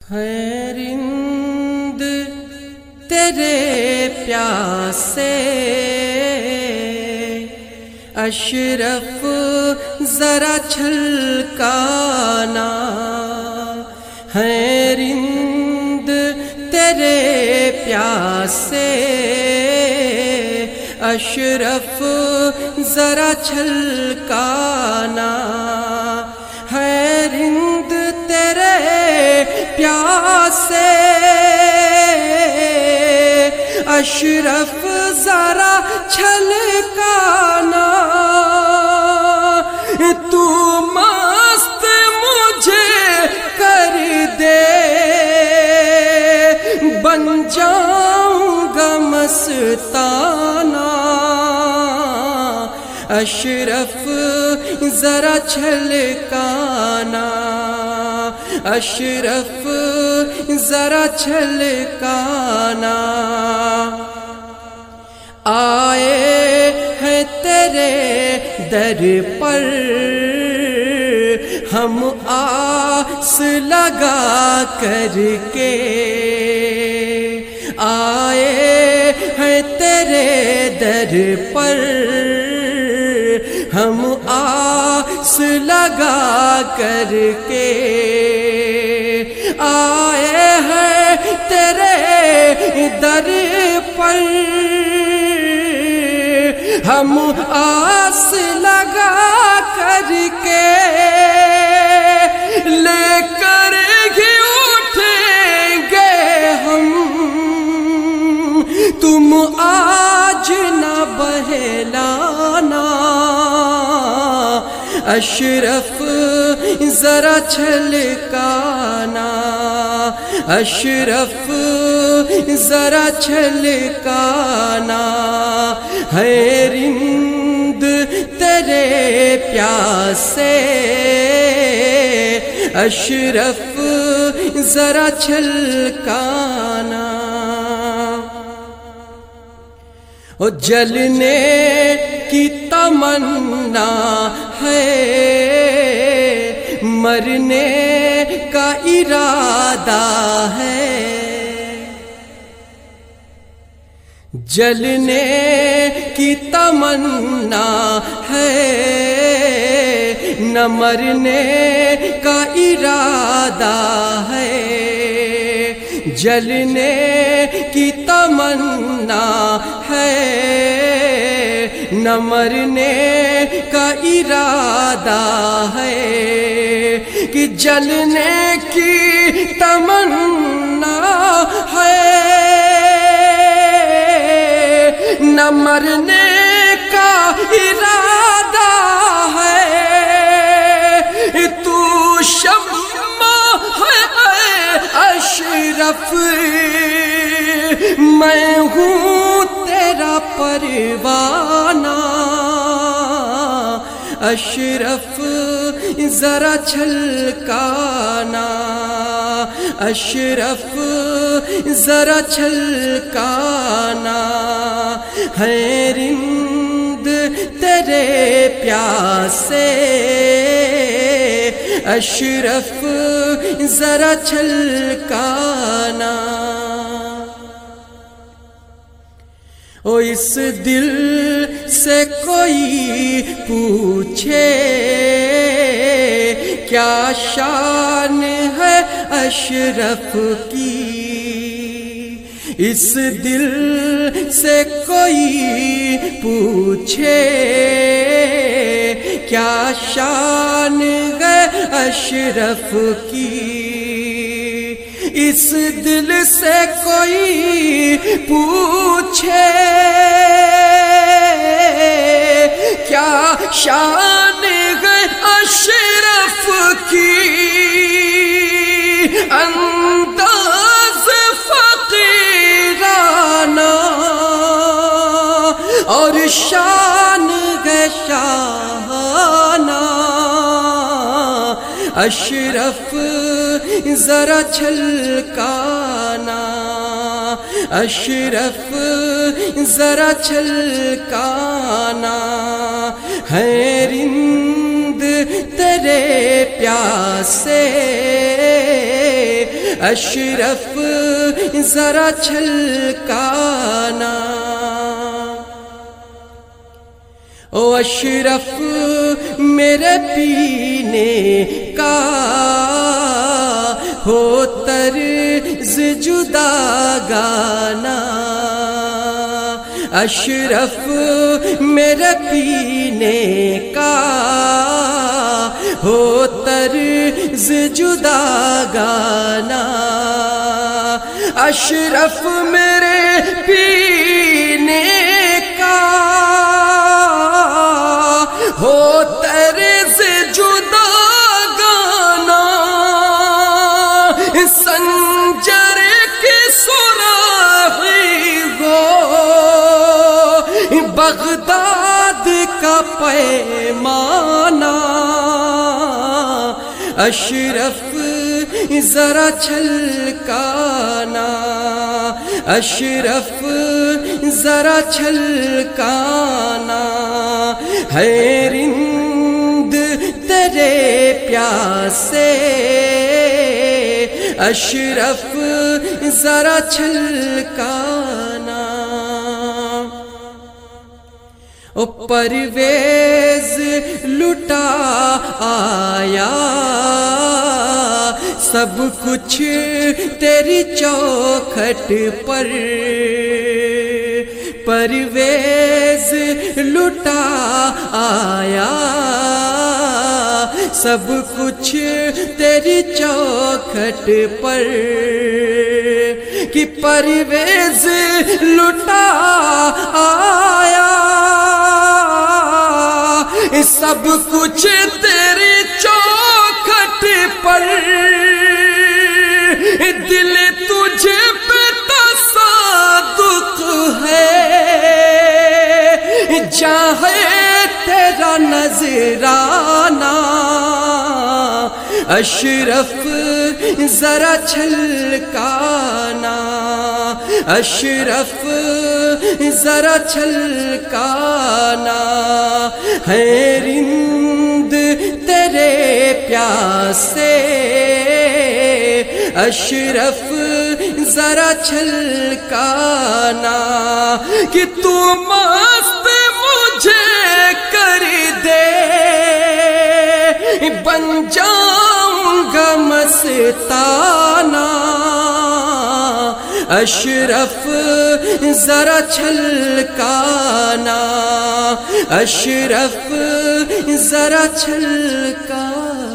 ہے رند تیرے پیاسے اشرف ذرا چھلکانا، ہے رند تیرے پیاسے اشرف ذرا چھلکانا، ہے رند تیرے پیاسے اشرف ذرا چھلکانا، تو مست مجھے کر دے بن جاؤں گا مستانہ، اشرف ذرا چھلکانا، اشرف ذرا چھلکانا، آئے ہیں تیرے در پر ہم آس لگا کر کے، آئے ہیں تیرے در پر ہم آس لگا کر کے، آئے ہیں تیرے در پر ہم آس لگا کر کے، لے کر ہی اٹھیں گے ہم، تم آج نہ بہلانا، اشرف ذرا چھلکانا، اشرف ذرا چھلکانا، ہے رند تیرے پیاسے اشرف ذرا چھلکانا، او جلنے کی تمنا ہے مرنے کا ارادہ ہے، جلنے کی تمنا ہے نہ مرنے کا ارادہ ہے، جلنے کی تمنا ہے نہ مرنے کا ارادہ ہے، کہ جلنے کی تمنا ہے نہ مرنے کا ارادہ ہے، تو شمع ہے اشرف میں ہوں تیرا پروانہ، اشرف ذرا چھلکانا، اشرف ذرا چھلکانا، ہے رند تیرے پیاسے اشرف ذرا چھلکانا، او اس دل سے کوئی پوچھے کیا شان ہے اشرف کی، اس دل سے کوئی پوچھے کیا شان ہے اشرف کی، اس دل سے کوئی پوچھے کیا شان ہے اشرف کی، انداز فقیرانہ اور شان ہے شاہانہ، اشرف ذرا چھلکانا، اشرف ذرا چھلکانا، ہے رند تیرے پیاسے اشرف ذرا چھلکانا، او اشرف میرے پینے کا ہو طرز جدا گانا، اشرف میرے پینے کا ہو طرز جدا گانا، اشرف میرے پینے کا ہو طرز جدا گانا، سنجر کی سراغی ہو بغداد کا پیمانہ، اشرف ذرا چھلکانا، اشرف ذرا چھلکانا، ہے رند تیرے پیاسے، اشرف ذرا چھلکانا، او پرویز لٹا آیا سب کچھ تیری چوکھٹ پر، پرویز لٹا آیا سب کچھ تیری چوکھٹ پر، کہ پرویز لٹا آیا سب کچھ تیری چوکھٹ پر، دل تجھے پہ تصادق ہے جہاں تیرا نذرانہ، اشرف ذرا چھلکانا، اشرف ذرا چھلکانا، ہے رند تیرے پیاسے، اشرف ذرا چھلکانا، کہ تو مست مجھے کر دے بن جاؤں گا مستانہ، اشرف ذرا چھلکانا، اشرف ذرا چھلکانا۔